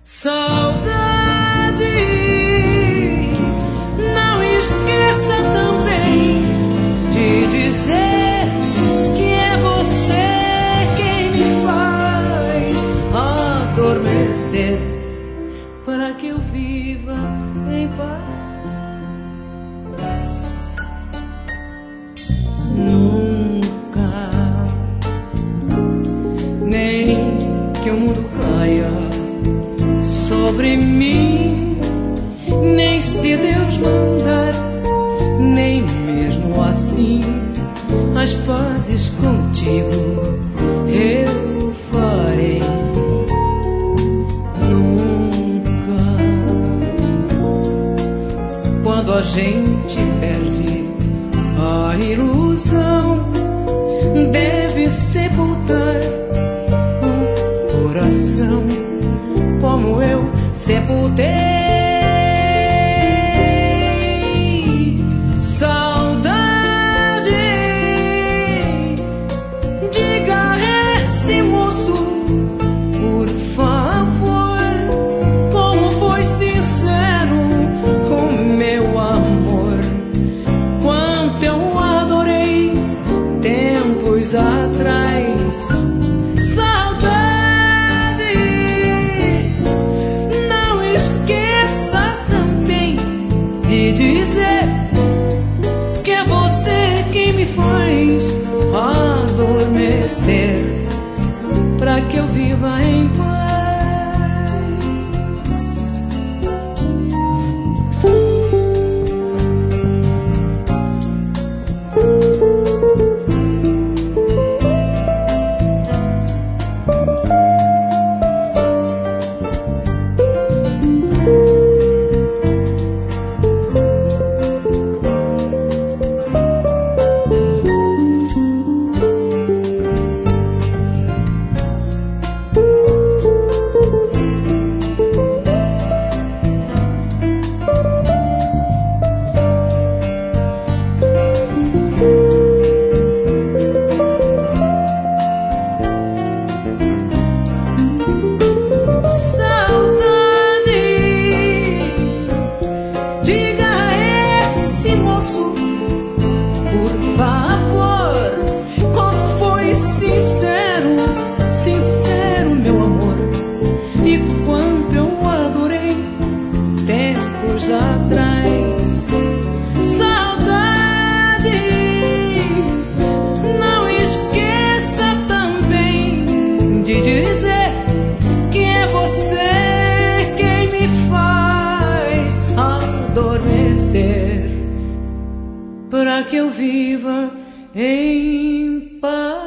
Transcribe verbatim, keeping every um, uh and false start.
Saudade, não esqueça também de dizer que é você quem me faz adormecer, para que eu viva em paz. Nunca, nem que o mundo caia sobre mim, nem se Deus mandar, nem mesmo assim as pazes contigo eu farei. Nunca, quando a gente perde a ilusão, deve sepultar o coração como eu sepultei. Saudade, diga a esse moço, por favor, como foi sincero o meu amor, quanto eu adorei tempos atrás. De dizer que é você quem me faz adormecer, pra que eu viva em paz. Por favor, como foi sincero, sincero meu amor, e quanto eu adorei tempos atrás. Saudade, não esqueça também de dizer que é você quem me faz adormecer, para que eu viva em paz.